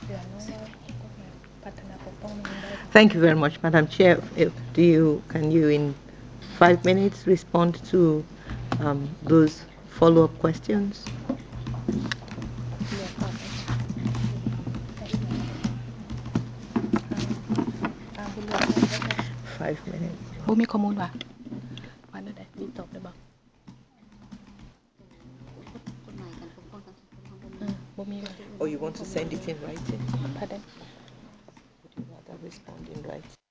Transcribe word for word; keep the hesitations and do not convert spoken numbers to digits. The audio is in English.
Thank you very much, Madam Chair. If, do you, can you in five minutes respond to um, those follow-up questions? Five minutes. บ่มีข้อมูลว่าวันนั้นได้มีตอบได้บ่บ่มีว่า Or you want to send it in writing? Pardon? Would you rather respond in writing?